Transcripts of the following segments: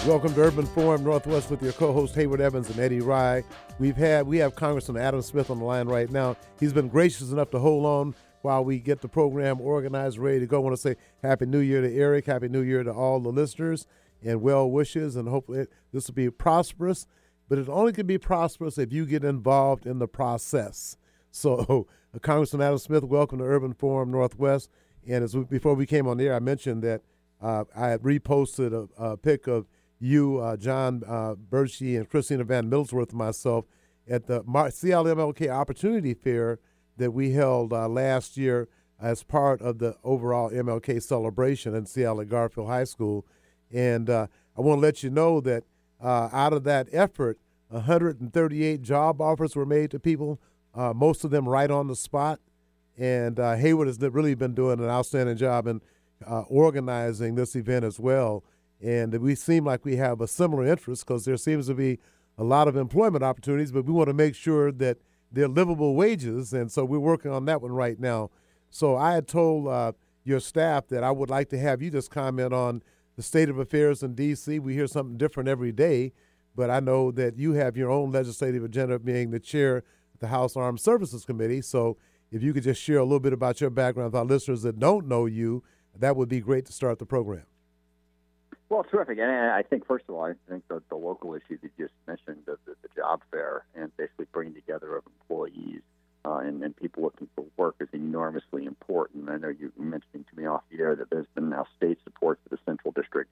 Welcome to Urban Forum Northwest with your co-host Hayward Evans and Eddie Rye. We have Congressman Adam Smith on the line right now. He's been gracious enough to hold on while we get the program organized, ready to go. I want to say Happy New Year to Eric, Happy New Year to all the listeners, and well wishes, and hopefully this will be prosperous. But it only can be prosperous if you get involved in the process. So, Congressman Adam Smith, welcome to Urban Forum Northwest. And before we came on the air, I mentioned that I had reposted a pic of you, John Bershey, and Christina Van Millsworth, and myself at the CLMLK Opportunity Fair that we held last year as part of the overall MLK celebration in Seattle at Garfield High School. And I want to let you know that out of that effort, 138 job offers were made to people, most of them right on the spot. And Hayward has really been doing an outstanding job in organizing this event as well. And we seem like we have a similar interest because there seems to be a lot of employment opportunities, but we want to make sure that they're livable wages, and so we're working on that one right now. So I had told your staff that I would like to have you just comment on the state of affairs in D.C. We hear something different every day, but I know that you have your own legislative agenda, being the chair of the House Armed Services Committee. So if you could just share a little bit about your background with our listeners that don't know you, that would be great to start the program. Well, terrific. And I think, first of all, I think the local issues you just mentioned, the job fair, and basically bringing together of employees and people looking for work is enormously important. I know you mentioned to me off the air that there's been now state support for the Central District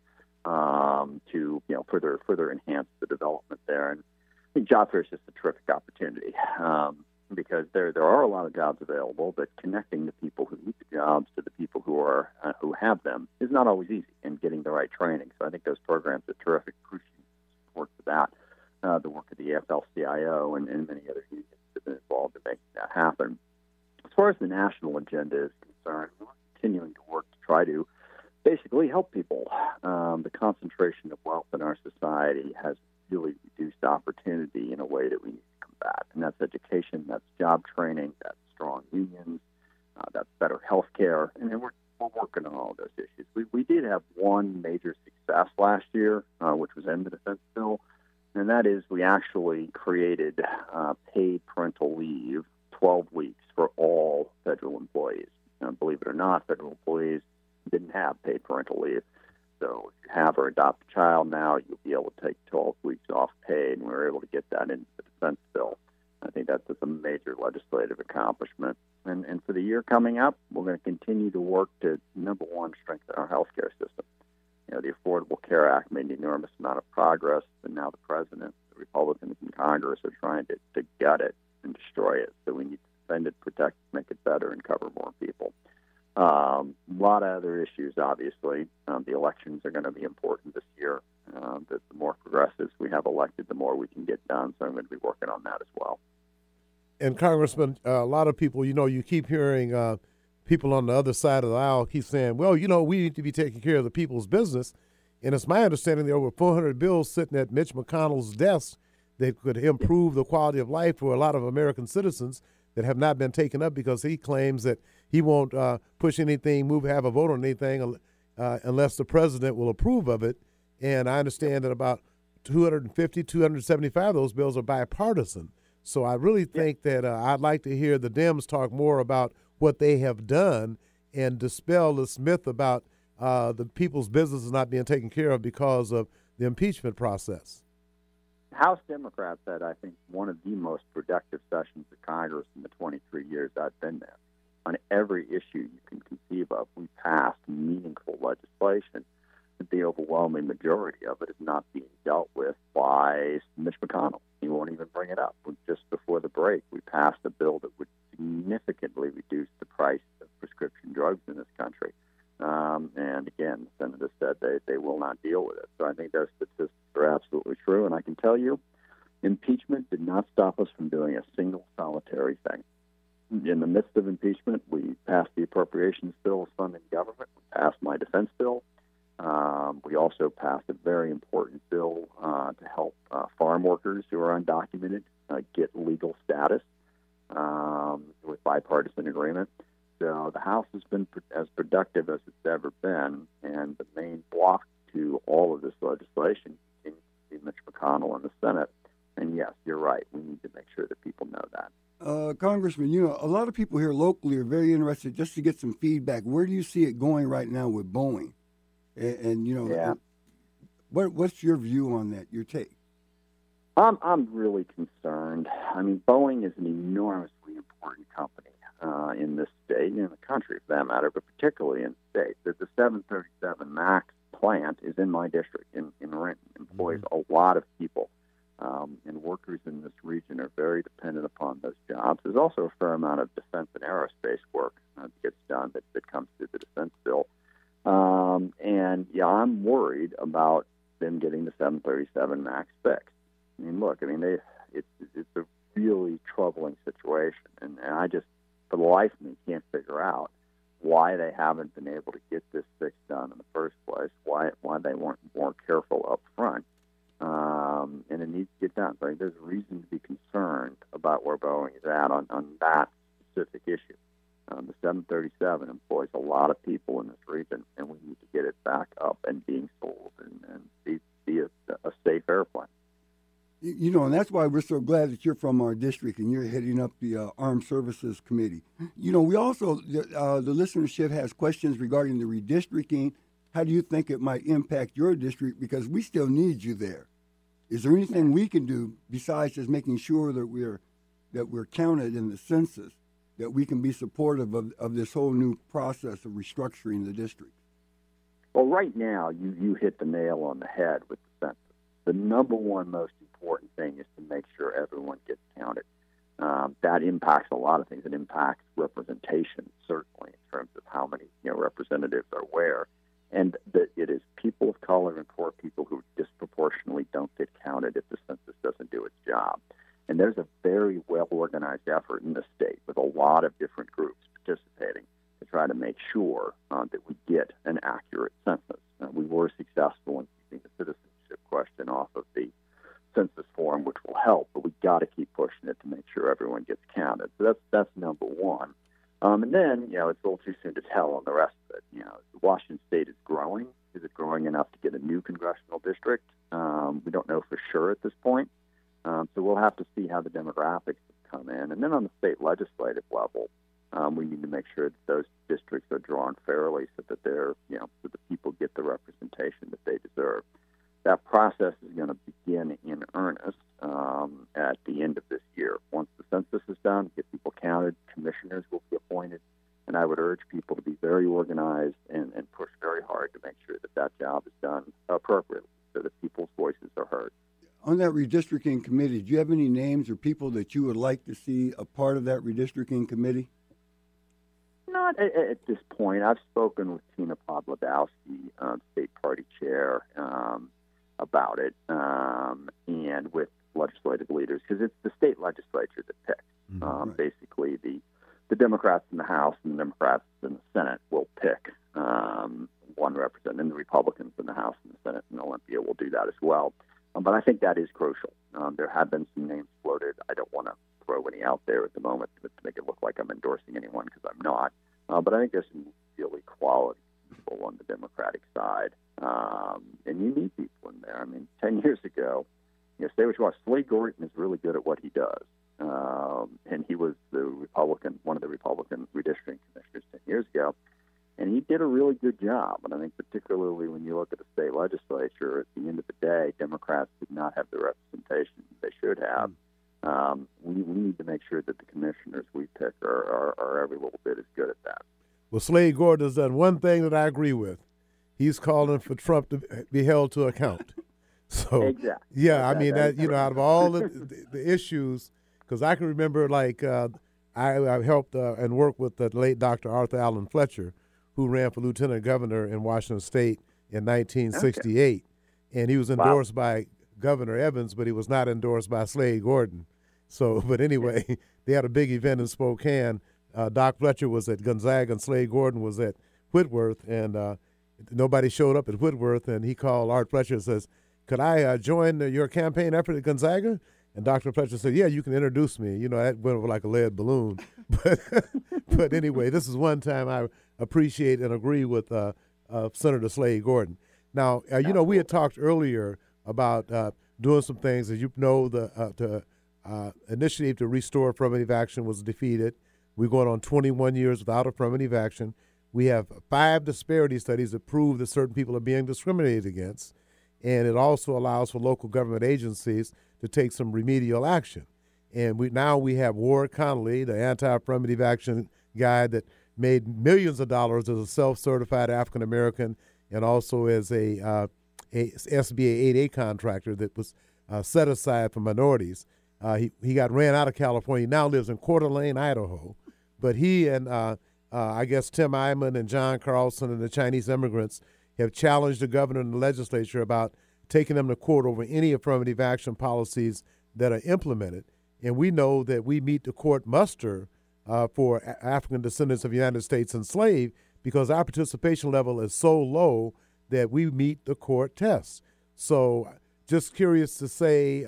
to further enhance the development there. And I think job fair is just a terrific opportunity because there are a lot of jobs available, but connecting the people who need the jobs to the people who have them is not always easy, and getting the right training. So I think those programs are terrific, crucial support for that. The work of the AFL-CIO and many other unions have been involved in making that happen. As far as the national agenda is concerned, we're continuing to work to try to basically help people. The concentration of wealth in our society has really reduced opportunity in a way that we need to combat, and that's education, that's job training, that's strong unions, that's better health care, and then we're working on all of those issues. We did have one major success last year, which was in the defense bill, and that is we actually created paid parental leave, 12 weeks for all federal employees. Believe it or not, federal employees didn't have paid parental leave. So if you have or adopt a child now, you'll be able to take 12 weeks off paid, and we were able to get that into the defense bill. I think that's just a major legislative accomplishment. And for the year coming up, we're going to continue to work to, number one, strengthen our healthcare system. The Affordable Care Act made an enormous amount of progress, and now the president, the Republicans in Congress are trying to gut it and destroy it. So we need to defend it, protect it, make it better, and cover more people. A lot of other issues, obviously. The elections are going to be important this year. The more progressives we have elected, the more we can get done. So I'm going to be working on that as well. And Congressman, a lot of people, you keep hearing people on the other side of the aisle keep saying, well, we need to be taking care of the people's business. And it's my understanding there are over 400 bills sitting at Mitch McConnell's desk that could improve the quality of life for a lot of American citizens that have not been taken up because he claims that he won't push anything, have a vote on anything unless the president will approve of it. And I understand that about 275 of those bills are bipartisan. So I really think that I'd like to hear the Dems talk more about what they have done and dispel this myth about the people's businesses not being taken care of because of the impeachment process. House Democrats had, I think, one of the most productive sessions of Congress in the 23 years I've been there. On every issue you can conceive of, we passed meaningful legislation. The overwhelming majority of it is not being dealt with by Mitch McConnell. He won't even bring it up. Just before the break, we passed a bill that would significantly reduce the price of prescription drugs in this country. And again, the senator said they will not deal with it. So I think those statistics are absolutely true. And I can tell you, impeachment did not stop us from doing a single solitary thing. In the midst of impeachment, we passed the appropriations bill funding government. We passed my defense bill. We also passed a very important bill to help farm workers who are undocumented get legal status with bipartisan agreement. So the House has been as productive as it's ever been, and the main block to all of this legislation Congressman, a lot of people here locally are very interested just to get some feedback. Where do you see it going right now with Boeing? And Yeah. what's your view on that, your take? I'm really concerned. I mean, Boeing is an enormously important company in this state and in the country, for that matter, but particularly in the state. The 737 MAX plant is in my district, in Renton, employs a lot of people. And workers in this region are very dependent upon those jobs. There's also a fair amount of defense and aerospace work that gets done that comes through the defense bill. And, I'm worried about them getting the 737 MAX fixed. I mean, look, it's a really troubling situation. And I just, for the life of me, can't figure out why they haven't been able to get this fix done in the first place, why they weren't more careful up front. And it needs to get done. So I think there's reason to be concerned about where Boeing is at on that specific issue. The 737 employs a lot of people in this region, and we need to get it back up and being sold and be a safe airplane. And that's why we're so glad that you're from our district and you're heading up the Armed Services Committee. We also, the listenership has questions regarding the redistricting. How do you think it might impact your district? Because we still need you there. Is there anything we can do besides just making sure that we're counted in the census, that we can be supportive of this whole new process of restructuring the district? Well, right now, you hit the nail on the head with the census. The number one most important thing is to make sure everyone gets counted. That impacts a lot of things. It impacts representation, certainly, in terms of how many representatives are where. And it is people of color and poor people who disproportionately don't get counted if the census doesn't do its job. And there's a very well-organized effort in the state with a lot of different groups participating to try to make sure that we get an accurate census. We were successful in keeping the citizenship question off of the census form, which will help, but we've got to keep pushing it to make sure everyone gets counted. So that's number one. And then, it's a little too soon to tell on the rest of it. Washington State is growing. Is it growing enough to get a new congressional district? We don't know for sure at this point. So we'll have to see how the demographics come in. And then on the state legislative level, we need to make sure that those districts are drawn fairly so that so the people get the representation that they deserve. That process is going to begin in earnest at the end of this year. Once the census is done, get people counted, commissioners will be appointed, and I would urge people to be very organized and push very hard to make sure that job is done appropriately so that people's voices are heard. On that redistricting committee, do you have any names or people that you would like to see a part of that redistricting committee? Not at this point. I've spoken with Tina Podladowski, state party chair, about it, and with legislative leaders, because it's the state legislature that picks. Right. Basically, the Democrats in the House and the Democrats in the Senate will pick one representative, and the Republicans in the House and the Senate and Olympia will do that as well. But I think that is crucial. There have been some names floated. I don't want to throw any out there at the moment to make it look like I'm endorsing anyone, because I'm not. But I think there's some really quality people on the Democratic side. And you need people in there. I mean, 10 years ago, say what you want, Slade Gorton is really good at what he does. And he was one of the Republican redistricting commissioners 10 years ago. And he did a really good job. And I think particularly when you look at the state legislature, at the end of the day, Democrats did not have the representation they should have. We need to make sure that the commissioners we pick are every little bit as good at that. Well, Slade Gorton has done one thing that I agree with. He's calling for Trump to be held to account. So, exactly. Yeah, I mean, that out of all the issues, because I can remember, I helped and worked with the late Dr. Arthur Allen Fletcher, who ran for lieutenant governor in Washington State in 1968. Okay. And he was endorsed by Governor Evans, but he was not endorsed by Slade Gorton. So, but anyway, they had a big event in Spokane. Doc Fletcher was at Gonzaga and Slade Gorton was at Whitworth, and nobody showed up at Whitworth, and he called Art Fletcher and says, "Could I join your campaign effort at Gonzaga?" And Dr. Fletcher said, "Yeah, you can introduce me." That went over like a lead balloon. But anyway, this is one time I appreciate and agree with Senator Slade Gorton. Now, we had talked earlier about doing some things, as you know, to initiative to restore affirmative action was defeated. We're going on 21 years without affirmative action. We have 5 disparity studies that prove that certain people are being discriminated against. And it also allows for local government agencies to take some remedial action. And we have Ward Connolly, the anti-affirmative action guy that made millions of dollars as a self-certified African-American and also as a SBA 8A contractor that was set aside for minorities. He got ran out of California. He now lives in Coeur d'Alene, Idaho. But he and I guess Tim Eyman and John Carlson and the Chinese immigrants have challenged the governor and the legislature about taking them to court over any affirmative action policies that are implemented. And we know that we meet the court muster for African descendants of the United States enslaved because our participation level is so low that we meet the court test. So just curious to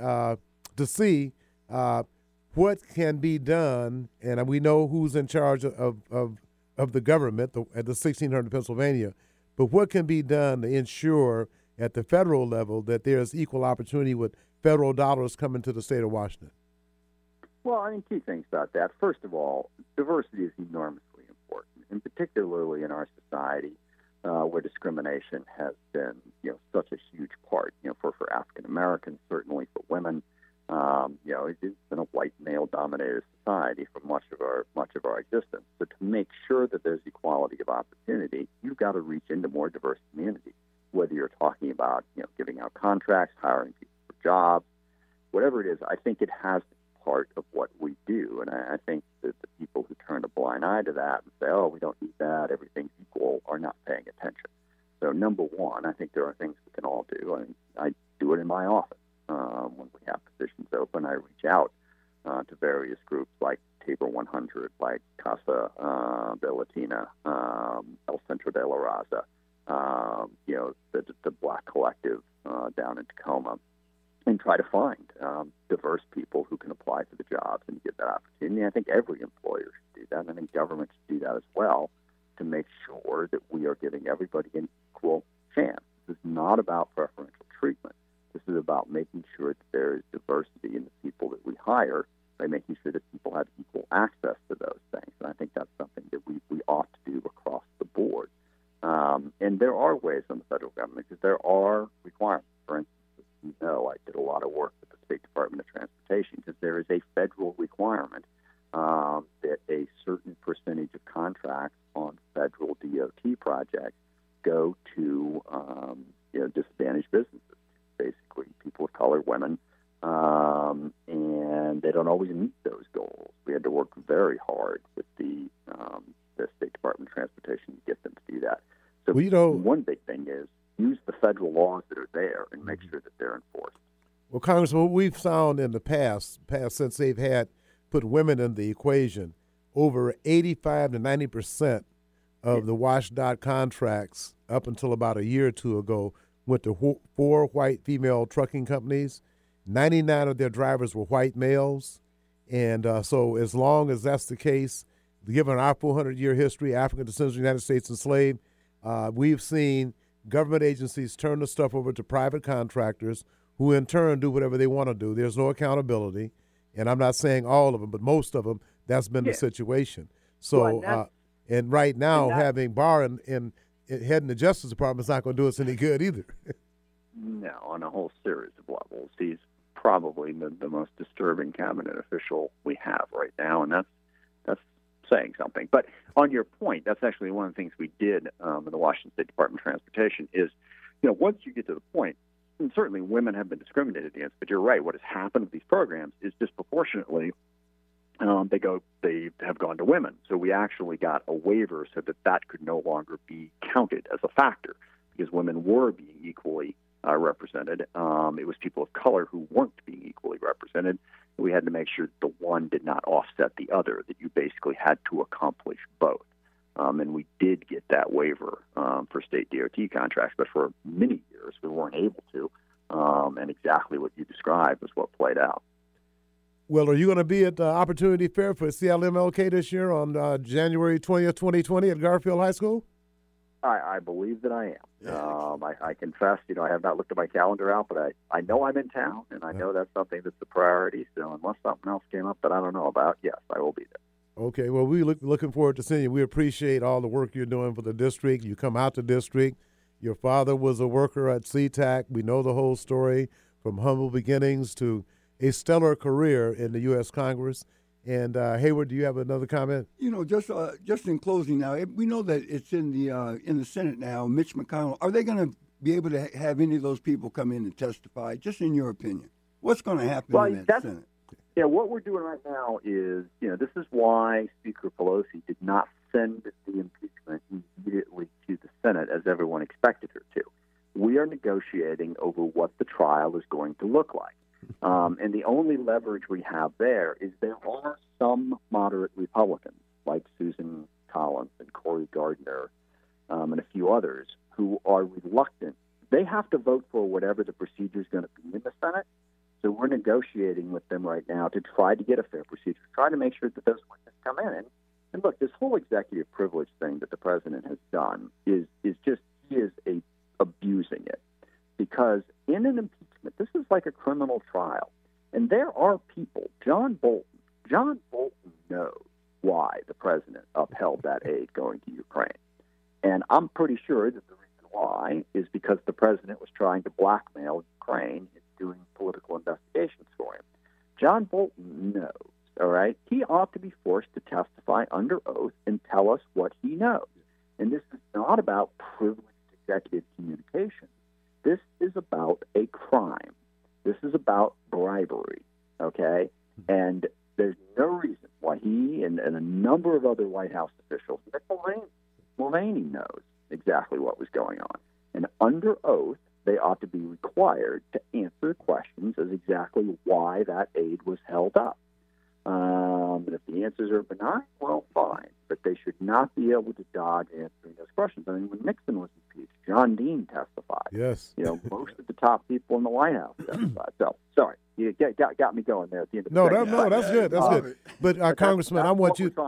see what can be done, and we know who's in charge of the government at the 1600 Pennsylvania, but what can be done to ensure at the federal level that there's equal opportunity with federal dollars coming to the state of Washington? Well, I mean, 2 things about that. First of all, diversity is enormously important, and particularly in our society where discrimination has been, such a huge part, for African Americans, certainly for women. It's been a white male-dominated society for much of our existence. So to make sure that there's equality of opportunity, you've got to reach into more diverse communities. Whether you're talking about giving out contracts, hiring people for jobs, whatever it is, I think it has to be part of what we do. And I think that the people who turn a blind eye to that and say, "Oh, we don't need that, everything's equal," are not paying attention. So number one, I think there are things we can all do. I mean, I do it in my office. When we have positions open, I reach out to various groups like Tabor 100, like Casa de Latina, El Centro de la Raza, the Black Collective down in Tacoma, and try to find diverse people who can apply for the jobs and get that opportunity. I think every employer should do that, and I think government should do that as well to make sure that we are giving everybody an equal chance. This is not about preferential treatment. This is about making sure that there is diversity in the people that we hire by making sure that people have equal access to those things. And I think that's something that we ought to do across the board. And there are ways on the federal government because there are requirements. For instance, as I did a lot of work with the State Department of Transportation because there is a federal requirement that a certain percentage of contracts on federal DOT projects go to disadvantaged businesses, basically people of color, women, and they don't always meet those goals. We had to work very hard with the State Department of Transportation to get them to do that. So one big thing is use the federal laws that are there and make sure that they're enforced. Well, Congressman, what we've found in the past since they've put women in the equation, over 85 to 90% of the WashDOT contracts up until about a year or two ago went to 4 white female trucking companies. 99 of their drivers were white males. And so as long as that's the case, given our 400-year history, African descendants of the United States enslaved, we've seen government agencies turn the stuff over to private contractors who in turn do whatever they want to do. There's no accountability. And I'm not saying all of them, but most of them, that's been the situation. So, and right now, having Barr in heading the Justice Department is not going to do us any good either. No, on a whole series of levels. He's probably the most disturbing cabinet official we have right now, and that's saying something. But on your point, that's actually one of the things we did in the Washington State Department of Transportation is, once you get to the point, and certainly women have been discriminated against, but you're right, what has happened with these programs is disproportionately they have gone to women. So we actually got a waiver so that could no longer be counted as a factor because women were being equally represented. It was people of color who weren't being equally represented. We had to make sure that the one did not offset the other, that you basically had to accomplish both. And we did get that waiver for state DOT contracts, but for many years we weren't able to. And exactly what you described was what played out. Well, are you going to be at the Opportunity Fair for CLMLK this year on January 20th, 2020 at Garfield High School? I believe that I am. Yeah. I confess, I have not looked at my calendar out, but I know I'm in town, and I know that's something that's a priority. So unless something else came up that I don't know about, yes, I will be there. Okay, well, we looking forward to seeing you. We appreciate all the work you're doing for the district. You come out the district. Your father was a worker at SeaTac. We know the whole story from humble beginnings to a stellar career in the U.S. Congress. And Hayward, do you have another comment? Just in closing now, we know that it's in the Senate now. Mitch McConnell, are they going to be able to have any of those people come in and testify? Just in your opinion, what's going to happen in that Senate? Yeah, what we're doing right now is, this is why Speaker Pelosi did not send the impeachment immediately to the Senate as everyone expected her to. We are negotiating over what the trial is going to look like. And the only leverage we have there is there are some moderate Republicans like Susan Collins and Cory Gardner and a few others who are reluctant. They have to vote for whatever the procedure is going to be in the Senate. So we're negotiating with them right now to try to get a fair procedure, try to make sure that those witnesses come in. And look, this whole executive privilege thing that the president has done is just, he is abusing it. Because in an impeachment, this is like a criminal trial. And there are people, John Bolton knows why the president upheld that aid going to Ukraine. And I'm pretty sure that the reason why is because the president was trying to blackmail Ukraine into doing political investigations for him. John Bolton knows, all right? He ought to be forced to testify under oath and tell us what he knows. And this is not about privileged executive communication. This is about a crime. This is about bribery, okay? And there's no reason why he and a number of other White House officials, Mick Mulvaney knows exactly what was going on. And under oath, they ought to be required to answer questions as exactly why that aid was held up. And if the answers are benign, well, fine. But they should not be able to dodge answering those questions. I mean, when Nixon was impeached, John Dean testified. Yes. Most of the top people in the White House testified. So, sorry, you got me going there at the end of the segment. That's good. That's good. But Congressman, I want you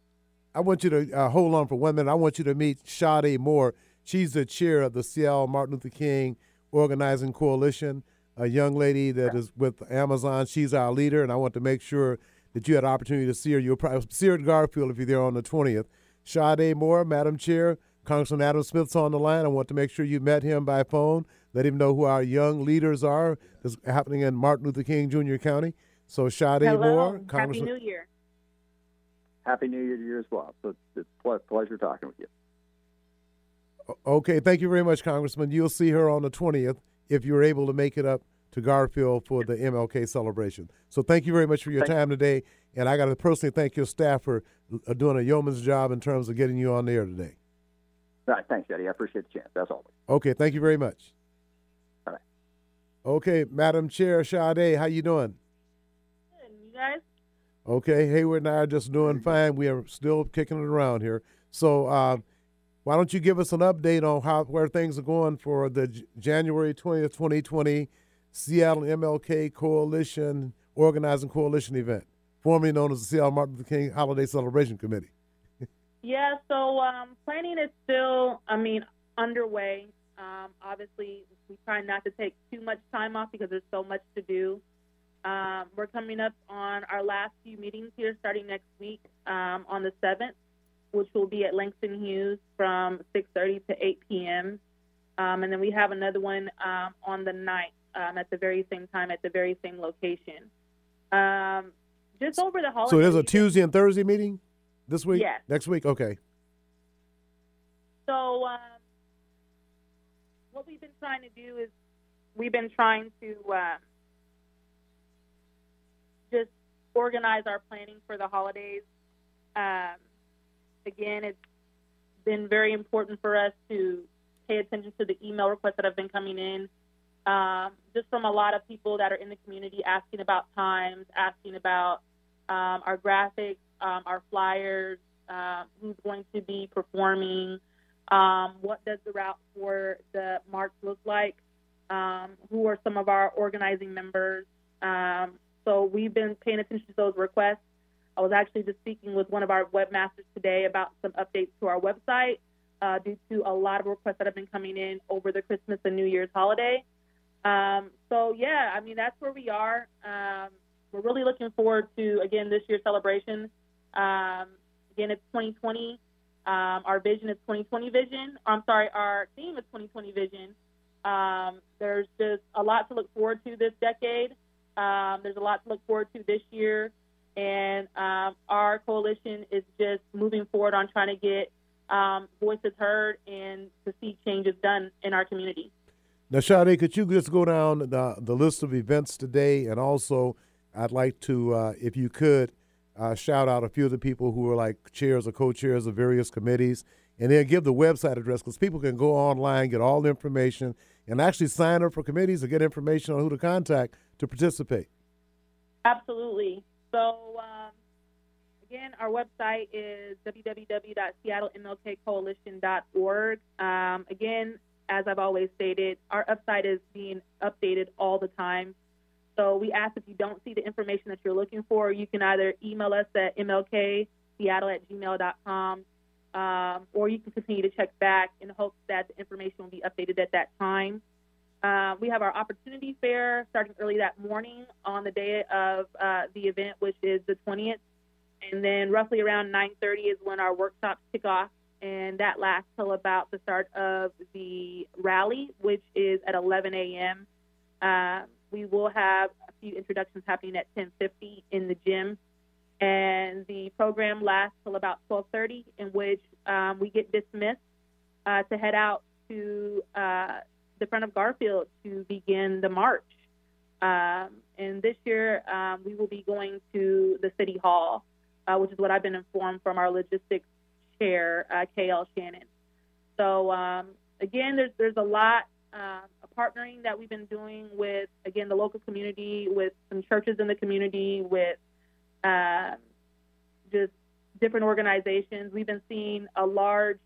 to hold on for 1 minute. I want you to meet Sade Moore. She's the chair of the Seattle Martin Luther King Organizing Coalition, a young lady that is with Amazon. She's our leader, and I want to make sure that you had an opportunity to see her. You'll probably see her at Garfield if you're there on the 20th. Sade Moore, Madam Chair, Congressman Adam Smith's on the line. I want to make sure you met him by phone. Let him know who our young leaders are that's happening in Martin Luther King Jr. County. So Sade Moore. Happy New Year. Happy New Year to you as well. So it's a pleasure talking with you. Okay, thank you very much, Congressman. You'll see her on the 20th if you're able to make it up to Garfield for the MLK celebration. So thank you very much for your time today. And I got to personally thank your staff for doing a yeoman's job in terms of getting you on the air today. All right, thanks, Eddie. I appreciate the chance, as always. Okay, thank you very much. All right. Okay, Madam Chair Sade, how you doing? Good. You guys? Okay, Hayward and I are just doing fine. We are still kicking it around here. So why don't you give us an update on where things are going for the January 20th, 2020 Seattle MLK Coalition Organizing Coalition event, formerly known as the Seattle Martin Luther King Holiday Celebration Committee? Yeah, so planning is still, underway. Obviously, we try not to take too much time off because there's so much to do. We're coming up on our last few meetings here starting next week on the 7th, which will be at Langston Hughes from 6:30 to 8 p.m. And then we have another one on the 9th at the very same time at the very same location. Just over the holidays. So there's a Tuesday and Thursday meeting this week? Yes. Next week? Okay. So what we've been trying to do is we've been trying to just organize our planning for the holidays. Again, it's been very important for us to pay attention to the email requests that have been coming in, just from a lot of people that are in the community asking about times, asking about our graphics, our flyers, who's going to be performing, what does the route for the march look like, who are some of our organizing members. So we've been paying attention to those requests. I was actually just speaking with one of our webmasters today about some updates to our website. due to a lot of requests that have been coming in over the Christmas and New Year's holiday. Yeah, I mean, that's where we are. We're really looking forward to, again, this year's celebration. Again, it's 2020. Our vision is 2020 vision. Our theme is 2020 vision. There's just a lot to look forward to this decade. There's a lot to look forward to this year. And our coalition is just moving forward on trying to get voices heard and to see changes done in our community. Now, Sade, could you just go down the list of events today? And also, I'd like to, if you could, shout out a few of the people who are like chairs or co-chairs of various committees, and then give the website address because people can go online, get all the information, and actually sign up for committees and get information on who to contact to participate. Absolutely. So, again, our website is www.seattlemlkcoalition.org. Again, as I've always stated, our website is being updated all the time. So we ask if you don't see the information that you're looking for, you can either email us at mlkseattle@gmail.com, or you can continue to check back in hopes that the information will be updated at that time. We have our opportunity fair starting early that morning on the day of the event, which is the 20th. And then roughly around 9:30 is when our workshops kick off, and that lasts till about the start of the rally, which is at 11 a.m. We will have a few introductions happening at 10:50 in the gym, and the program lasts till about 12:30, in which we get dismissed to head out to the front of Garfield to begin the march. And this year we will be going to the City Hall, which is what I've been informed from our logistics chair, KL Shannon. So again, there's a lot of partnering that we've been doing with, again, the local community, with some churches in the community, with just different organizations. We've been seeing a large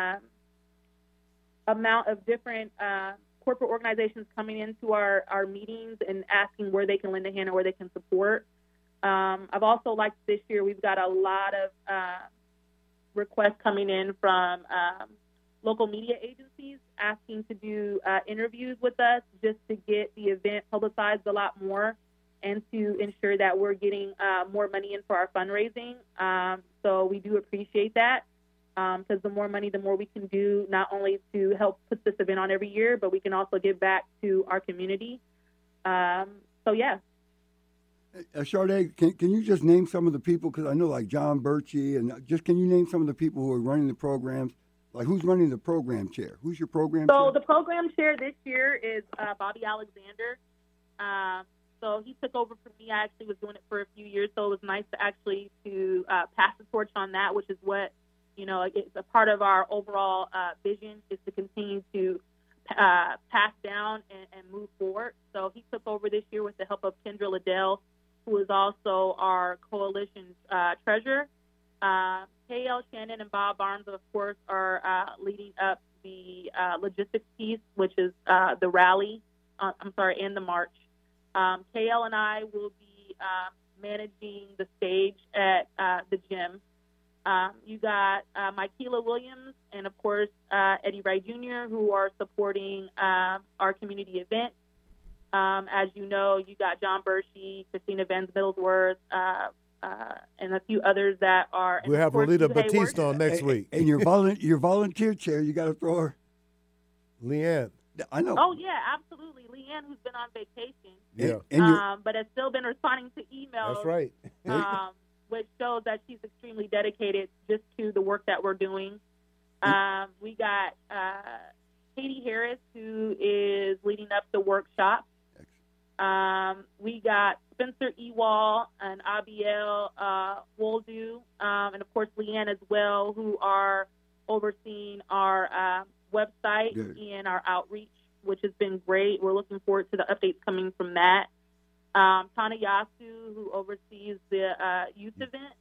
amount of different corporate organizations coming into our meetings and asking where they can lend a hand or where they can support. I've also liked this year, we've got a lot of requests coming in from local media agencies asking to do interviews with us just to get the event publicized a lot more and to ensure that we're getting more money in for our fundraising. So we do appreciate that because the more money, the more we can do, not only to help put this event on every year, but we can also give back to our community. So, yeah. Sade, can you just name some of the people? Because I know like John Birchie, and just can you name some of the people who are running the programs? Like who's running the program chair? Who's your program chair? So the program chair this year is Bobby Alexander. So he took over from me. I actually was doing it for a few years, so it was nice to actually pass the torch on that, which is what, it's a part of our overall vision is to continue to pass down and move forward. So he took over this year with the help of Kendra Liddell, who is also our coalition treasurer. KL Shannon and Bob Barnes, of course, are leading up the logistics piece, which is the rally, and the march. KL and I will be managing the stage at the gym. You got Mykela Williams and, of course, Eddie Wright Jr., who are supporting our community event. As you know, you got John Birchie, Christina Vance Middlesworth, and a few others that are. We'll have Rolita Batista on next week. And your volunteer chair, you got to throw her. Leanne. I know. Oh, yeah, absolutely. Leanne, who's been on vacation. Yeah. But has still been responding to emails. That's right. Which shows that she's extremely dedicated just to the work that we're doing. We got Katie Harris, who is leading up the workshop. We got Spencer Ewall and Abiel Woldu, and of course Leanne as well, who are overseeing our website and our outreach, which has been great. We're looking forward to the updates coming from that. Tana Yasu, who oversees the youth event.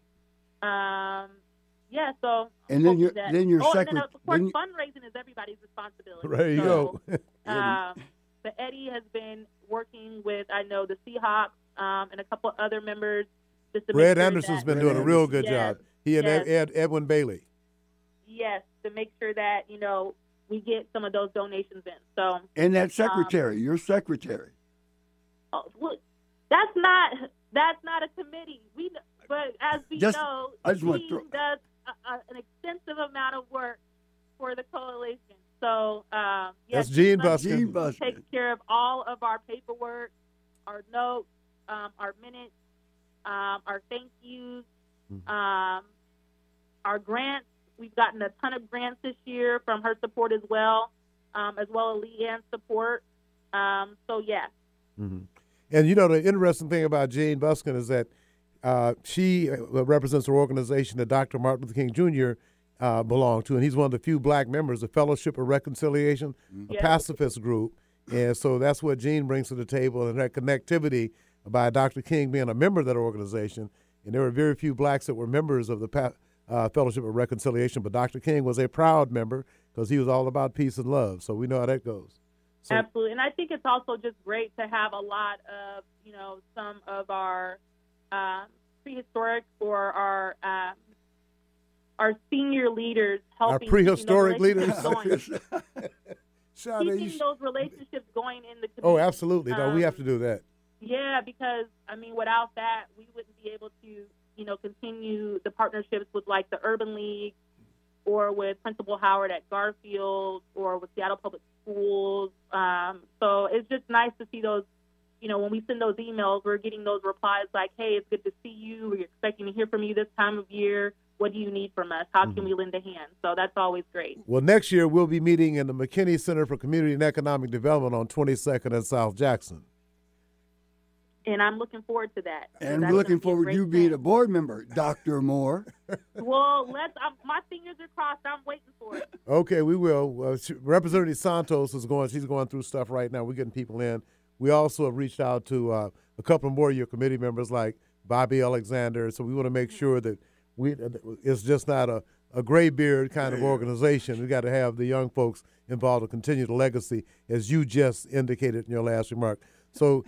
So and then your second. And then of course, fundraising is everybody's responsibility. There you go. But Eddie has been working with, I know, the Seahawks and a couple other members. Just to Brad make sure Anderson's been doing a real good job. He and Edwin Bailey. yes, to make sure that, we get some of those donations in. So, And that secretary, your secretary. well, that's not a committee. But as we know, Jean does an extensive amount of work for the coalition. So, that's Jean Buskin. Jean takes care of all of our paperwork, our notes, our minutes, our thank yous, our grants. We've gotten a ton of grants this year from her support as well as Leanne's support. So, yes. Mm-hmm. And, the interesting thing about Jean Buskin is that she represents an organization that Dr. Martin Luther King Jr. Belonged to, and he's one of the few black members of Fellowship of Reconciliation, a pacifist group. And so that's what Jean brings to the table, and that connectivity by Dr. King being a member of that organization. And there were very few blacks that were members of the Fellowship of Reconciliation, but Dr. King was a proud member because he was all about peace and love. So we know how that goes. So, absolutely. And I think it's also just great to have a lot of, some of our prehistoric or our senior leaders helping. Our prehistoric leaders. Keeping those relationships going in the community. Oh, absolutely. No, we have to do that. Yeah, because, without that, we wouldn't be able to, continue the partnerships with, like, the Urban League or with Principal Howard at Garfield or with Seattle Public Schools. So it's just nice to see those, when we send those emails, we're getting those replies like, hey, it's good to see you. We're expecting to hear from you this time of year. What do you need from us? How can we lend a hand? So that's always great. Well, next year we'll be meeting in the McKinney Center for Community and Economic Development on 22nd and South Jackson. And I'm looking forward to that. And we're looking forward to you being a board member, Dr. Moore. Well, my fingers are crossed. I'm waiting for it. Okay, we will. Representative Santos she's going through stuff right now. We're getting people in. We also have reached out to a couple more of your committee members like Bobby Alexander. So we want to make sure that it's just not a gray beard kind of organization. We got to have the young folks involved to continue the legacy, as you just indicated in your last remark. So,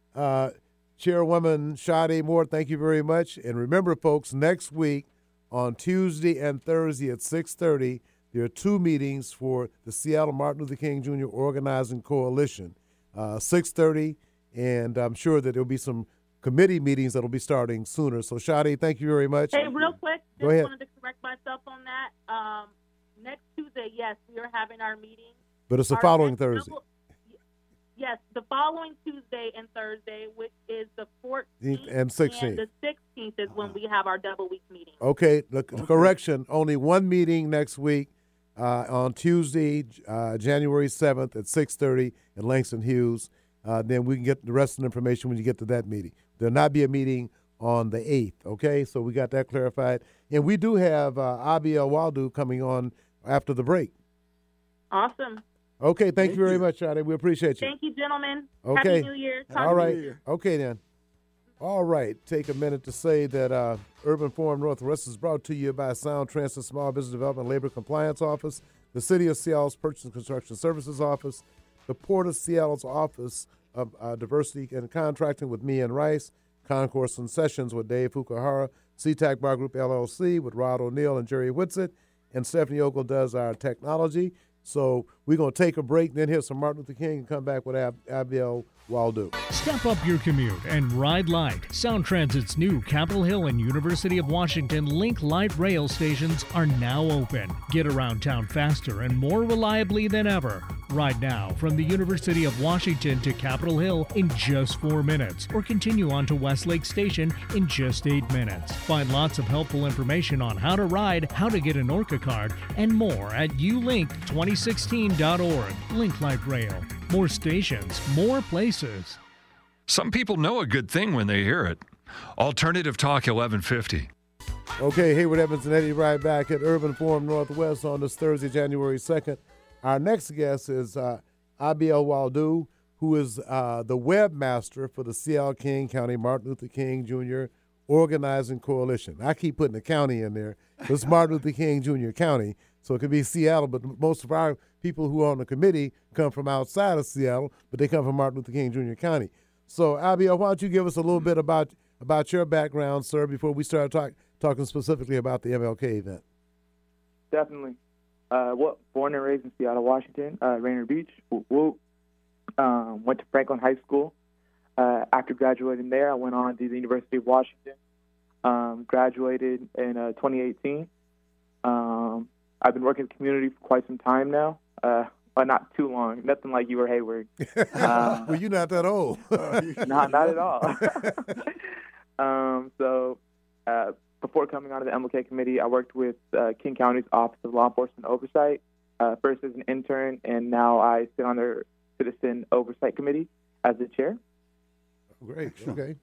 Chairwoman Shadi Moore, thank you very much. And remember, folks, next week on Tuesday and Thursday at 6:30, there are two meetings for the Seattle Martin Luther King Jr. Organizing Coalition. 6:30, and I'm sure that there'll be some committee meetings that'll be starting sooner. So, Shadi, thank you very much. Hey, real quick, Go ahead. Wanted to correct myself on that. Next Tuesday, yes, we are having our meeting. But it's the following Thursday. Yes, the following Tuesday and Thursday, which is the 14th and 16th. And the 16th is when we have our double week meeting. Okay, correction, only one meeting next week on Tuesday, January 7th at 6:30 in Langston Hughes. Then we can get the rest of the information when you get to that meeting. There'll not be a meeting on the 8th, okay? So we got that clarified. And we do have Abiel Waldo coming on after the break. Awesome. Okay, thank you very much, Shadi. We appreciate you. Thank you, gentlemen. Okay. Happy New Year. All right. Okay, then. All right. Take a minute to say that Urban Forum Northwest is brought to you by Sound Transit Small Business Development Labor Compliance Office, the City of Seattle's Purchase and Construction Services Office, the Port of Seattle's Office of Diversity and Contracting with Mian Rice, Concourse and Sessions with Dave Fukuhara, SeaTac Bar Group LLC with Rod O'Neill and Jerry Whitsitt, and Stephanie Ogle does our technology. So we're going to take a break, then hear some Martin Luther King and come back with Abiel Waldo. Step up your commute and ride light. Sound Transit's new Capitol Hill and University of Washington Link Light rail stations are now open. Get around town faster and more reliably than ever. Ride now from the University of Washington to Capitol Hill in just 4 minutes, or continue on to Westlake Station in just 8 minutes. Find lots of helpful information on how to ride, how to get an ORCA card, and more at ulink2016.org. Link Light Rail. More stations, more places. Some people know a good thing when they hear it. Alternative Talk 1150. Okay, Hayward Evans and Eddie Wright back at Urban Forum Northwest on this Thursday, January 2nd. Our next guest is Abiel Waldo, who is the webmaster for the Seattle King County Martin Luther King Jr. Organizing Coalition. I keep putting the county in there. It's Martin Luther King Jr. County, so it could be Seattle, but most of our people who are on the committee come from outside of Seattle, but they come from Martin Luther King Jr. County. So, Abiel, why don't you give us a little bit about your background, sir, before we start talking specifically about the MLK event? definitely. Born and raised in Seattle, Washington, Rainier Beach. Whoop, whoop. Went to Franklin High School. After graduating there, I went on to the University of Washington. Graduated in 2018. I've been working in the community for quite some time now, but not too long. Nothing like you or Hayward. Well, you're not that old. Not at all. Before coming onto the MLK committee, I worked with King County's Office of Law Enforcement Oversight, first as an intern, and now I sit on their Citizen Oversight Committee as the chair. Great. Okay.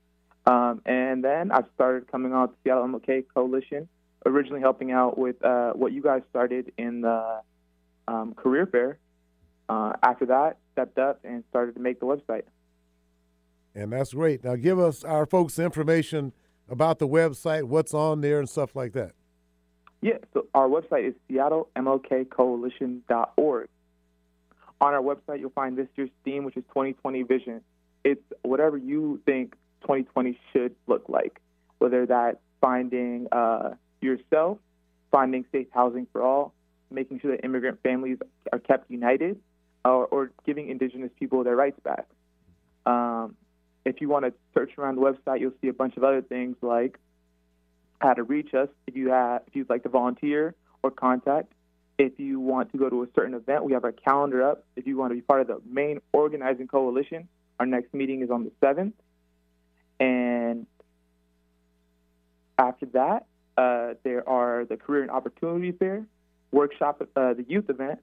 And then I started coming on to the Seattle MLK Coalition, originally helping out with what you guys started in the career fair. After that, stepped up and started to make the website. And that's great. Now give us, our folks, information about the website, what's on there and stuff like that. Yeah, so our website is seattlemlkcoalition.org. On our website, you'll find this year's theme, which is 2020 Vision. It's whatever you think 2020 should look like, whether that's finding yourself, finding safe housing for all, making sure that immigrant families are kept united, or giving Indigenous people their rights back. If you want to search around the website, you'll see a bunch of other things like how to reach us if you'd like to volunteer or contact. If you want to go to a certain event, we have our calendar up. If you want to be part of the main organizing coalition, our next meeting is on the 7th. And after that, there are the Career and Opportunity Fair, workshop, the youth event,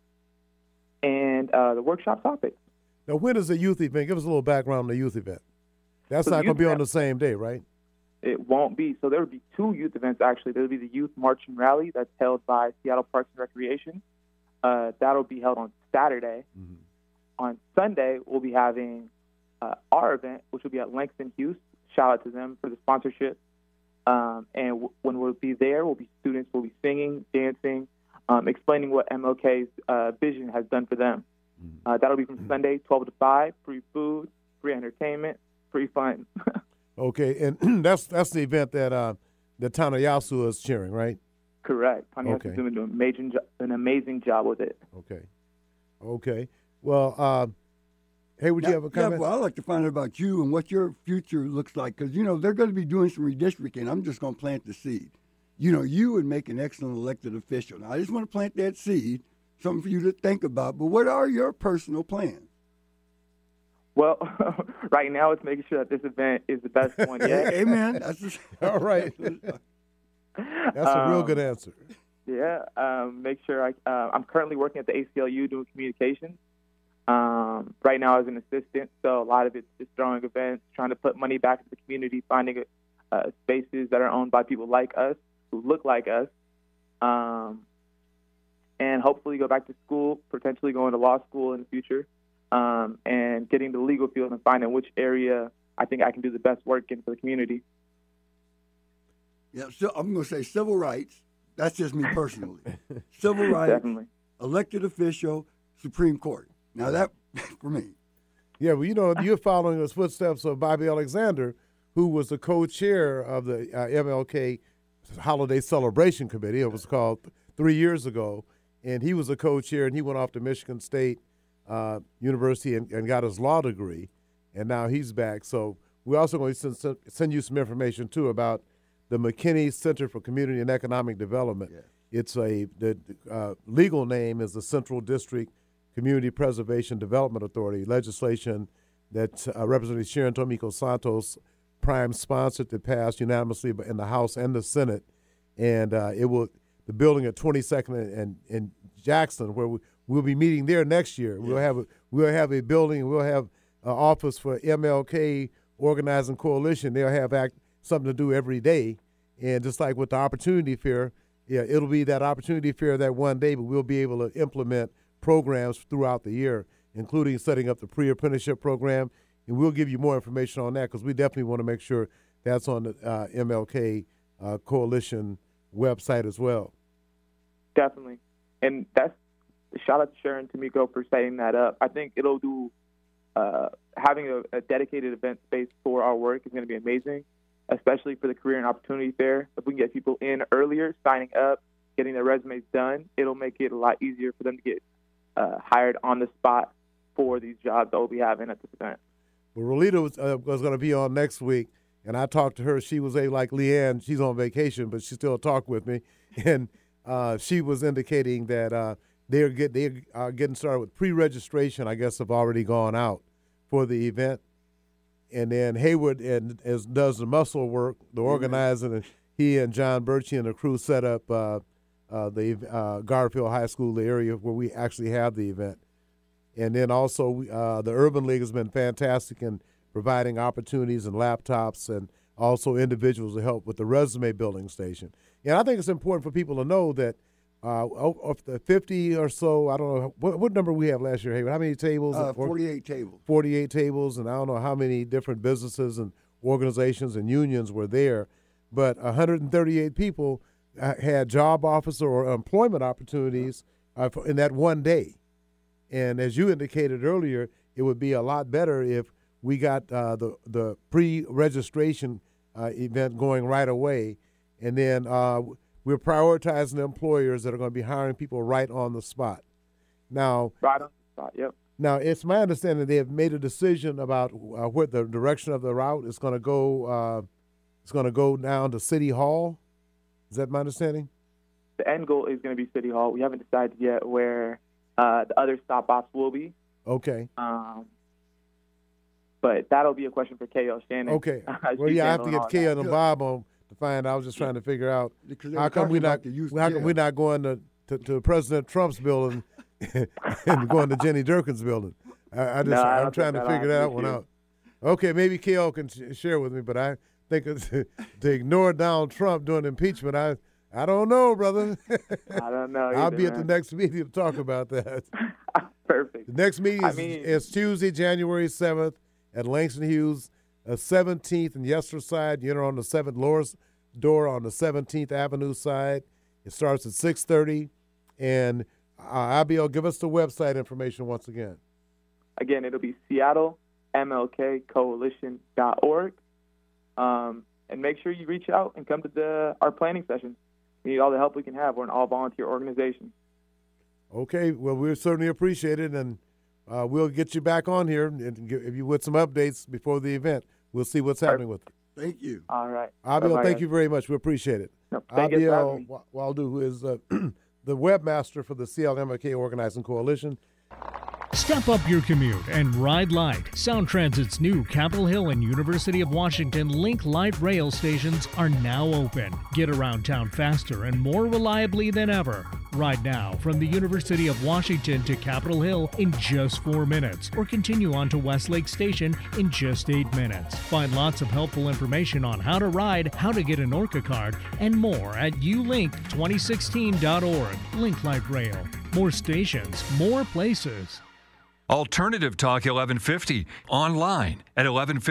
and the workshop topics. Now, when is the youth event? Give us a little background on the youth event. That's not going to be on the same day, right? It won't be. So there will be two youth events, actually. There will be the Youth March and Rally that's held by Seattle Parks and Recreation. That'll be held on Saturday. Mm-hmm. On Sunday, we'll be having our event, which will be at Langston Hughes. Shout out to them for the sponsorship. And when we'll be there, students will be singing, dancing, explaining what MLK's vision has done for them. That'll be from Sunday, 12 to 5, free food, free entertainment, free fun. Okay, and that's the event that Tanayasu is cheering, right? Correct. Tanayasu is doing an amazing job with it. Okay. Well, hey, would you have a comment? Yeah, well, I'd like to find out about you and what your future looks like, because, they're going to be doing some redistricting. I'm just going to plant the seed. You would make an excellent elected official. Now, I just want to plant that seed, something for you to think about. But what are your personal plans? Well, right now it's making sure that this event is the best one yet. Amen. All right. That's a real good answer. Yeah. Make sure I'm currently working at the ACLU doing communications. Right now as an assistant, so a lot of it's just throwing events, trying to put money back into the community, finding spaces that are owned by people like us, who look like us, and hopefully go back to school, potentially going to law school in the future, and getting to the legal field and finding which area I think I can do the best work in for the community. Yeah, so I'm going to say civil rights. That's just me personally. Civil rights, definitely. Elected official, Supreme Court. Now that, for me. Yeah, well, you're following the footsteps of Bobby Alexander, who was the co-chair of the MLK Holiday Celebration Committee. It was called 3 years ago. And he was a co-chair, and he went off to Michigan State University and got his law degree. And now he's back. So we're also going to send you some information, too, about the McKinney Center for Community and Economic Development. Yeah. It's the legal name is the Central District Community Preservation Development Authority, legislation that Representative Sharon Tomiko Santos prime sponsored that passed unanimously in the House and the Senate. And the building at 22nd and Jackson, where we'll be meeting there next year. Yeah. We'll have a building. We'll have an office for MLK Organizing Coalition. They'll have something to do every day. And just like with the Opportunity Fair, it'll be that Opportunity Fair that one day, but we'll be able to implement programs throughout the year, including setting up the pre-apprenticeship program. And we'll give you more information on that because we definitely want to make sure that's on the MLK Coalition website as well. Definitely. And that's shout out to Sharon Tomiko for setting that up. I think it'll do having a dedicated event space for our work is going to be amazing, especially for the Career and Opportunity Fair. If we can get people in earlier, signing up, getting their resumes done, it'll make it a lot easier for them to get hired on the spot for these jobs that we'll be having at this event. Well, Rolita was going to be on next week, and I talked to her. She was like Leanne, she's on vacation, but she still talked with me, and she was indicating that they are getting started with pre-registration. I guess have already gone out for the event, and then Hayward does the muscle work, the organizing, and he and John Birchie and the crew set up the Garfield High School, the area where we actually have the event. And then also the Urban League has been fantastic in providing opportunities and laptops and also individuals to help with the resume building station. And I think it's important for people to know that of the 50 or so, I don't know, what number we have last year, Hayward? How many tables? 48 tables. 48 tables, and I don't know how many different businesses and organizations and unions were there. But 138 people had job offers or employment opportunities in that one day. And as you indicated earlier, it would be a lot better if we got the pre-registration event going right away. And then we're prioritizing the employers that are going to be hiring people right on the spot. Now, right on the spot, yep. Now, it's my understanding they have made a decision about what the direction of the route is going to go. It's going to go down to City Hall. Is that my understanding? The end goal is going to be City Hall. We haven't decided yet where the other stop-offs will be. Okay. But that'll be a question for K.L. Shannon. Okay. Well, yeah, I have to get K.L. and Bob on to find out. I was just trying to figure out how come we're not going to President Trump's building and going to Jenny Durkin's building. I'm trying to figure that one out. Okay, maybe K.L. can share with me, but I think to ignore Donald Trump during impeachment, I don't know, brother. I don't know either, I'll be at the next meeting to talk about that. Perfect. The next meeting is Tuesday, January 7th at Langston Hughes, 17th and Yester side. You enter on the 7th lower door on the 17th Avenue side. It starts at 6:30. And Abiel, give us the website information once again. Again, it'll be SeattleMLKCoalition.org. And make sure you reach out and come to our planning sessions. We need all the help we can have. We're an all-volunteer organization. Okay. Well, we certainly appreciate it, and we'll get you back on here and give you with some updates before the event. We'll see what's happening with it. Thank you. All right. Abiel, thank you very much. We appreciate it. No, Abiel Waldo, who is the webmaster for the CLMLK Organizing Coalition. Step up your commute and ride light. Sound Transit's new Capitol Hill and University of Washington Link Light Rail stations are now open. Get around town faster and more reliably than ever. Ride now from the University of Washington to Capitol Hill in just 4 minutes, or continue on to Westlake Station in just 8 minutes. Find lots of helpful information on how to ride, how to get an ORCA card, and more at ulink2016.org. Link Light Rail. More stations, more places. Alternative Talk 1150 online at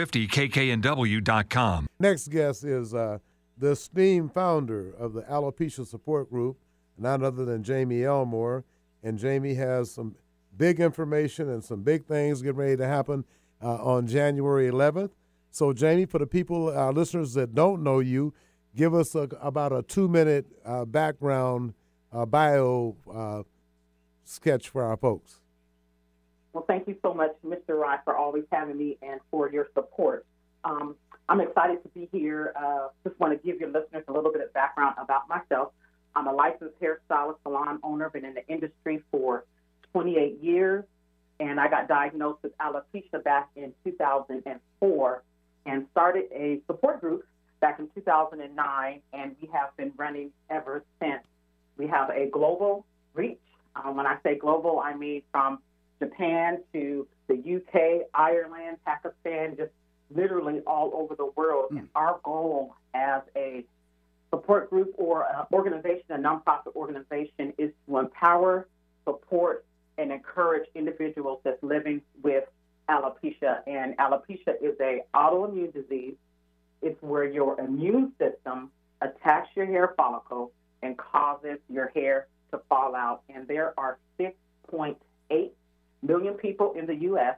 1150kknw.com. Next guest is the esteemed founder of the Alopecia Support Group, none other than Jamie Elmore. And Jamie has some big information and some big things getting ready to happen on January 11th. So, Jamie, for the people, our listeners that don't know you, give us about a 2-minute background bio sketch for our folks. Well, thank you so much, Mr. Rye, for always having me and for your support. I'm excited to be here. Just want to give your listeners a little bit of background about myself. I'm a licensed hairstylist, salon owner, been in the industry for 28 years, and I got diagnosed with alopecia back in 2004 and started a support group back in 2009, and we have been running ever since. We have a global reach. When I say global, I mean from Japan to the UK, Ireland, Pakistan, just literally all over the world. And our goal as a support group or an organization, a nonprofit organization, is to empower, support, and encourage individuals that's living with alopecia. And alopecia is an autoimmune disease. It's where your immune system attacks your hair follicle and causes your hair to fall out. And there are 6.8 million people in the U.S.,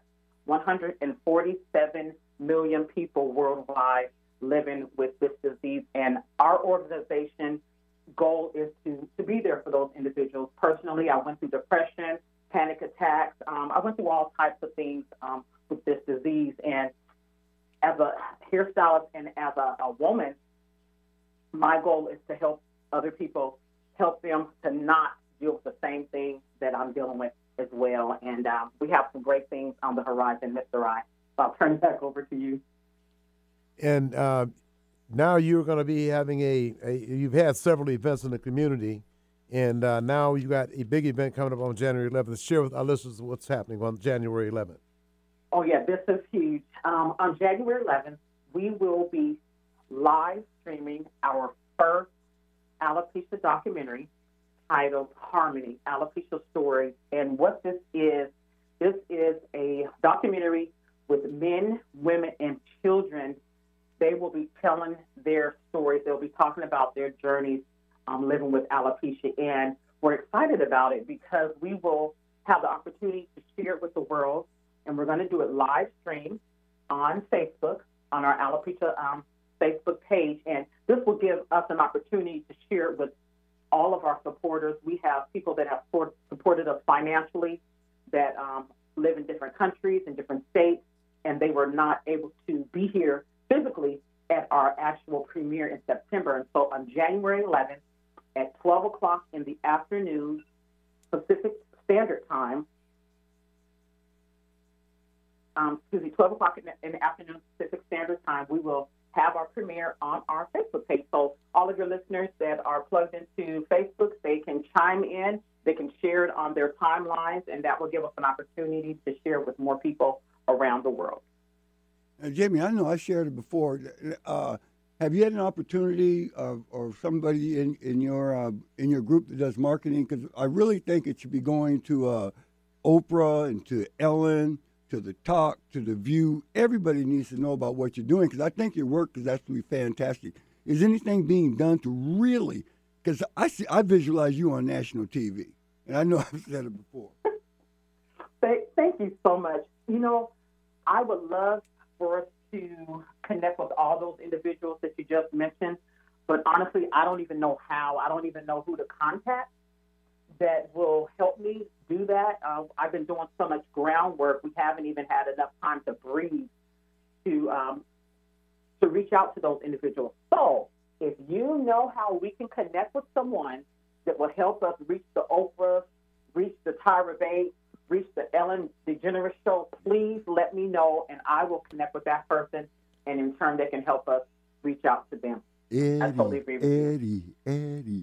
147 million people worldwide living with this disease. And our organization goal is to be there for those individuals. Personally, I went through depression, panic attacks. I went through all types of things with this disease. And as a hairstylist and as a woman, my goal is to help other people, help them to not deal with the same thing that I'm dealing with as well. And we have some great things on the horizon, Mr. Rye. So I'll turn it back over to you. And now you're going to be having you've had several events in the community, and now you got a big event coming up on January 11th. Share with our listeners what's happening on January 11th. Oh, yeah, this is huge. On January 11th, we will be live streaming our first alopecia documentary titled Harmony, Alopecia Story. And what this is a documentary with men, women, and children. They will be telling their stories. They'll be talking about their journeys living with alopecia. And we're excited about it because we will have the opportunity to share it with the world. And we're going to do it live stream on Facebook, on our alopecia Facebook page. And this will give us an opportunity to share it with all of our supporters. We have people that have supported us financially that live in different countries and different states, and they were not able to be here physically at our actual premiere in September. And so on January 11th at 12 o'clock in the afternoon, Pacific Standard Time, 12 o'clock in the afternoon Pacific Standard Time, we will have our premiere on our Facebook page. So all of your listeners that are plugged into Facebook, they can chime in, they can share it on their timelines, and that will give us an opportunity to share it with more people around the world. Jamie, I know I shared it before. Have you had an opportunity or somebody in your group that does marketing? Because I really think it should be going to Oprah and to Ellen, to the Talk, to the View. Everybody needs to know about what you're doing because I think your work is actually fantastic. Is anything being done to really? Because I visualize you on national TV, and I know I've said it before. Thank you so much. You know, I would love for us to connect with all those individuals that you just mentioned, but honestly, I don't even know how. I don't even know who to contact that will help me do that. I've been doing so much groundwork. We haven't even had enough time to breathe to reach out to those individuals. So if you know how we can connect with someone that will help us reach the Oprah, reach the Tyra Banks, reach the Ellen DeGeneres show, please let me know, and I will connect with that person, and in turn, they can help us reach out to them. Eddie, I totally agree with you.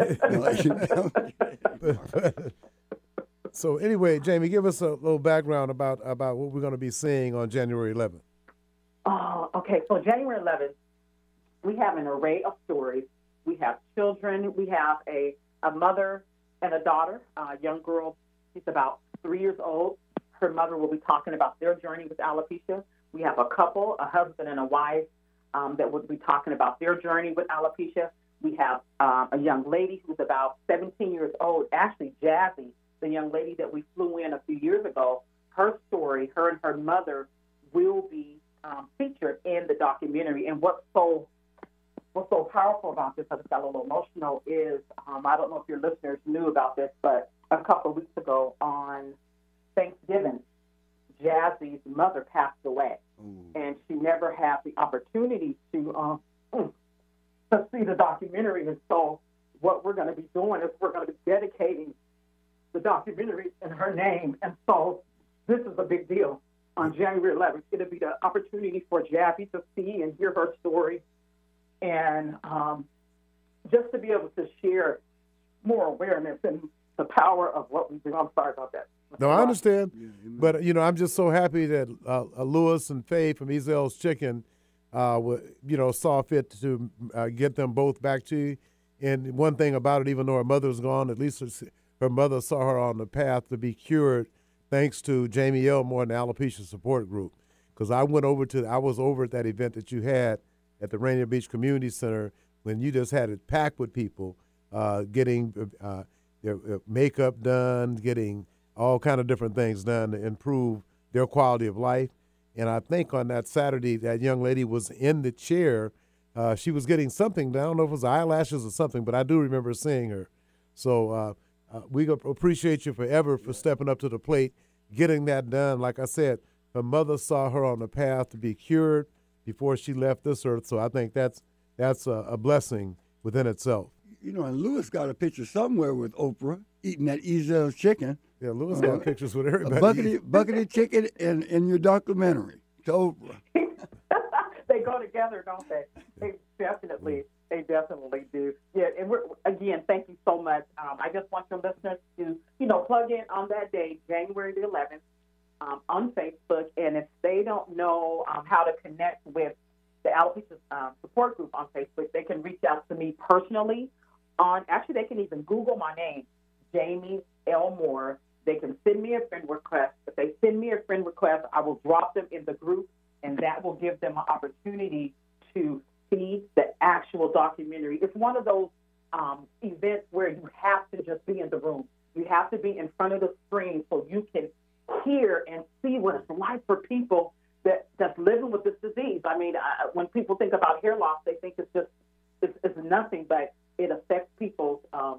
So anyway, Jamie, give us a little background about what we're going to be seeing on January 11th. Oh, okay. So January 11th, we have an array of stories. We have children. We have a mother and a daughter, a young girl. She's about 3 years old. Her mother will be talking about their journey with alopecia. We have a couple, a husband and a wife, that will be talking about their journey with alopecia. We have a young lady who's about 17 years old, actually Jazzy, the young lady that we flew in a few years ago. Her story, her and her mother, will be featured in the documentary. And what's so powerful about this, I just got a little emotional, is I don't know if your listeners knew about this, but a couple of weeks ago on Thanksgiving, Jazzy's mother passed away. And she never had the opportunity to see the documentary. And so what we're going to be doing is we're going to be dedicating the documentary in her name. And so this is a big deal. On January 11th, it'll be the opportunity for Jazzy to see and hear her story, and just to be able to share more awareness and the power of what we do. I'm sorry about that. No, I understand. But, I'm just so happy that Lewis and Faye from Ezel's Chicken, saw fit to get them both back to you. And one thing about it, even though her mother's gone, at least her mother saw her on the path to be cured thanks to Jamie Elmore and the Alopecia Support Group. Because I was over at that event that you had at the Rainier Beach Community Center when you just had it packed with people getting their makeup done, getting all kind of different things done to improve their quality of life. And I think on that Saturday, that young lady was in the chair She was getting something. I don't know if it was eyelashes or something, but I do remember seeing her. So we appreciate you forever for stepping up to the plate, getting that done. Like I said, her mother saw her on the path to be cured before she left this earth. So I think that's a blessing within itself. You know, and Lewis got a picture somewhere with Oprah eating that Ezel's chicken. Yeah, Lewis got pictures with everybody. A bucket of chicken in your documentary to Oprah. They go together, don't they? They definitely do. Yeah, and again, thank you so much. I just want your listeners to, plug in on that day, January the 11th, on Facebook. And if they don't know how to connect with the Alopecia Support Group on Facebook, they can reach out to me personally. Actually, they can even Google my name, Jamie L. Moore. They can send me a friend request. If they send me a friend request, I will drop them in the group, and that will give them an opportunity to see the actual documentary. It's one of those events where you have to just be in the room. You have to be in front of the screen so you can hear and see what it's like for people that's living with this disease. I mean, when people think about hair loss, they think it's nothing, but it affects people's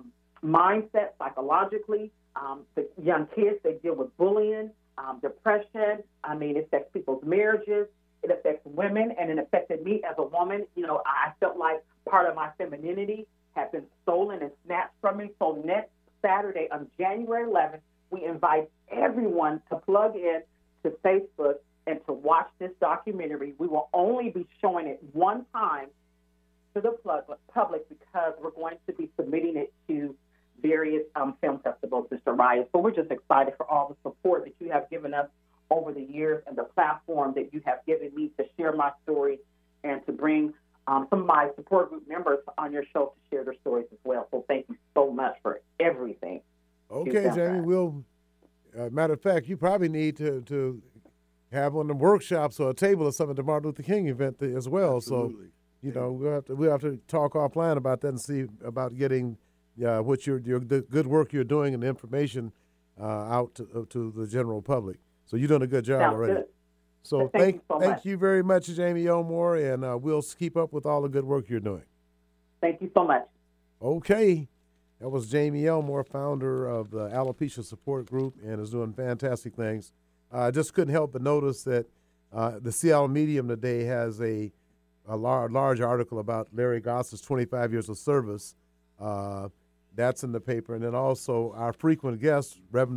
mindset psychologically. The young kids, they deal with bullying, depression. I mean, it affects people's marriages. It affects women, and it affected me as a woman. I felt like part of my femininity had been stolen and snatched from me. So next Saturday, on January 11th, we invite everyone to plug in to Facebook and to watch this documentary. We will only be showing it one time to the public because we're going to be submitting it to various film festivals, Mr. Ryan. So we're just excited for all the support that you have given us over the years and the platform that you have given me to share my story and to bring some of my support group members on your show to share their stories as well. So thank you so much for everything. Okay, Jamie, we'll, matter of fact, you probably need to have one of them workshops or a table or something at the Martin Luther King event as well. Absolutely. So, we'll have to talk offline about that and see about getting what the good work you're doing and the information out to the general public. So you're doing a good job Sounds already. Good. So thank you very much, Jamie Elmore, and we'll keep up with all the good work you're doing. Thank you so much. Okay. That was Jamie Elmore, founder of the Alopecia Support Group, and is doing fantastic things. I just couldn't help but notice that the Seattle Medium today has a large article about Larry Goss's 25 years of service. That's in the paper. And then also our frequent guest,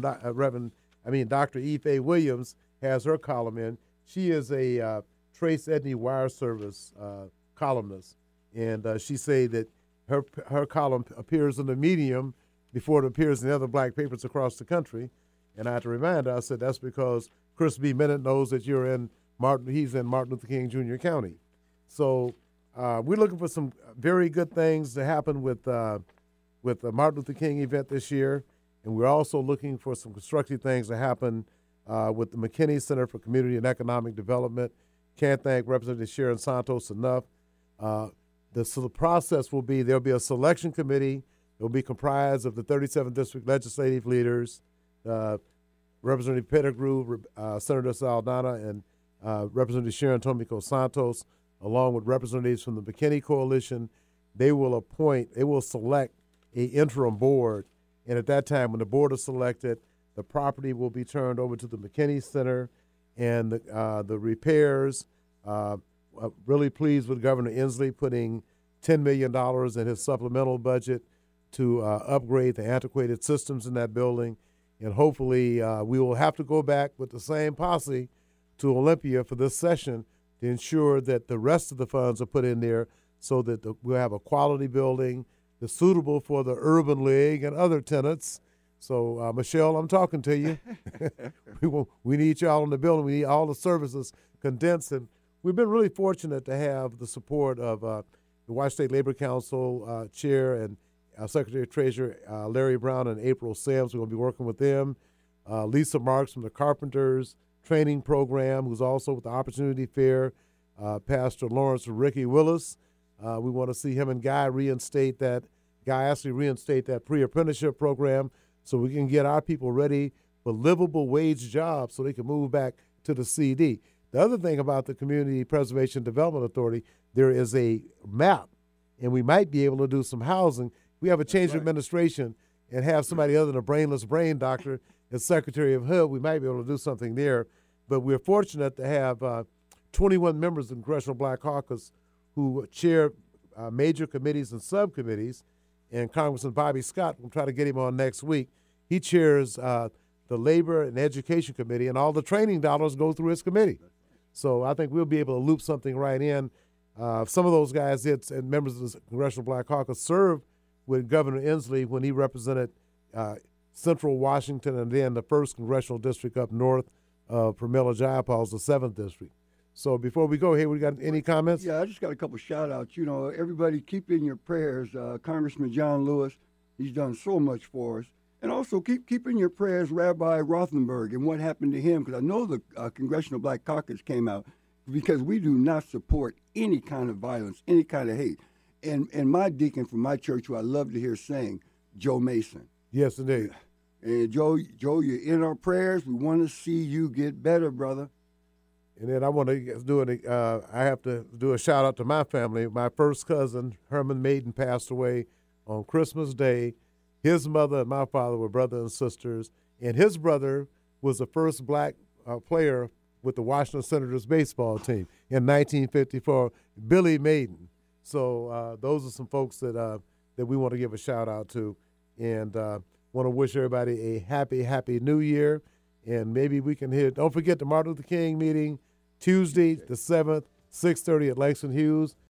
Dr. Ife Williams, has her column in. She is a Trace Edney Wire Service columnist, and she say that her column appears in the Medium before it appears in the other black papers across the country. And I had to remind her, I said, that's because Chris B. Bennett knows that he's in Martin Luther King Jr. County. So we're looking for some very good things to happen with the Martin Luther King event this year. And we're also looking for some constructive things to happen with the McKinney Center for Community and Economic Development. Can't thank Representative Sharon Santos enough. The process will be there'll be a selection committee. It will be comprised of the 37th District legislative leaders, Representative Pettigrew, Senator Saldana, and Representative Sharon Tomiko Santos, along with representatives from the McKinney Coalition. They will select an interim board. And at that time, when the board is selected, the property will be turned over to the McKinney Center and the repairs. Really pleased with Governor Inslee putting $10 million in his supplemental budget to upgrade the antiquated systems in that building. And hopefully we will have to go back with the same posse to Olympia for this session to ensure that the rest of the funds are put in there so that we'll have a quality building that's suitable for the Urban League and other tenants. So, Michelle, I'm talking to you. We need y'all in the building. We need all the services condensed. And we've been really fortunate to have the support of the Washington State Labor Council Chair and Secretary of Treasurer Larry Brown and April Sams. We're going to be working with them. Lisa Marks from the Carpenters Training Program, who's also with the Opportunity Fair. Pastor Lawrence Ricky Willis. We want to see him and Guy reinstate that pre-apprenticeship program so we can get our people ready for livable wage jobs so they can move back to the CD. The other thing about the Community Preservation Development Authority, there is a map, and we might be able to do some housing. We have a change of administration and have somebody other than a brainless brain doctor as Secretary of HUD, we might be able to do something there. But we're fortunate to have 21 members of the Congressional Black Caucus who chair major committees and subcommittees. And Congressman Bobby Scott, we'll try to get him on next week. He chairs the Labor and Education Committee, and all the training dollars go through his committee. So I think we'll be able to loop something right in. Some of those guys, and members of the Congressional Black Caucus, served with Governor Inslee when he represented Central Washington and then the 1st Congressional District up north of Pramila Jayapal's, the 7th District. So before we go here, we got any comments? Yeah, I just got a couple shout-outs. You know, everybody keep in your prayers Congressman John Lewis. He's done so much for us. And also keep in your prayers Rabbi Rothenberg and what happened to him, because I know the Congressional Black Caucus came out because we do not support any kind of violence, any kind of hate. And my deacon from my church, who I love to hear sing, Joe Mason. Yes, indeed. And Joe, you're in our prayers. We want to see you get better, brother. And then I want to I have to do a shout out to my family. My first cousin, Herman Maiden, passed away on Christmas Day. His mother and my father were brother and sisters, and his brother was the first black player with the Washington Senators baseball team in 1954, Billy Maiden. So those are some folks that we want to give a shout out to, and want to wish everybody a happy New Year. And maybe we can hear. Don't forget the Martin Luther King meeting, Tuesday the 7th, 6:30 at Langston Hughes.